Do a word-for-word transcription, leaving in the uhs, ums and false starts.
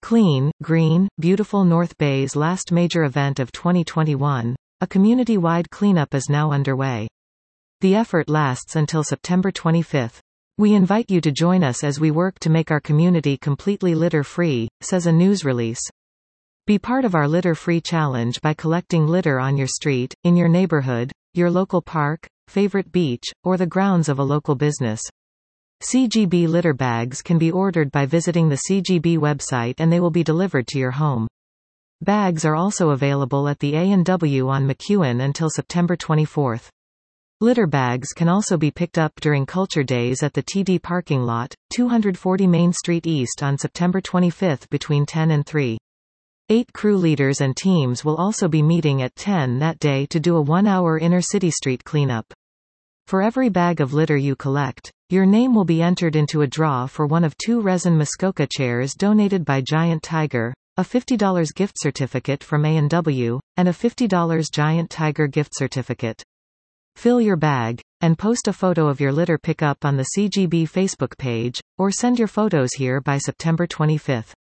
Clean, Green, Beautiful North Bay's last major event of twenty twenty-one, a community-wide cleanup is now underway. The effort lasts until September twenty-fifth. We invite you to join us as we work to make our community completely litter-free, says a news release. Be part of our litter-free challenge by collecting litter on your street, in your neighborhood, your local park, favorite beach, or the grounds of a local business. C G B litter bags can be ordered by visiting the C G B website and they will be delivered to your home. Bags are also available at the A and W on McEwen until September twenty-fourth. Litter bags can also be picked up during Culture Days at the T D parking lot, two forty Main Street East on September twenty-fifth between ten and three. Eight crew leaders and teams will also be meeting at ten that day to do a one-hour inner-city street cleanup. For every bag of litter you collect, your name will be entered into a draw for one of two resin Muskoka chairs donated by Giant Tiger, a fifty dollars gift certificate from A and W, and a fifty dollars Giant Tiger gift certificate. Fill your bag, and post a photo of your litter pickup on the C G B Facebook page, or send your photos here by September twenty-fifth.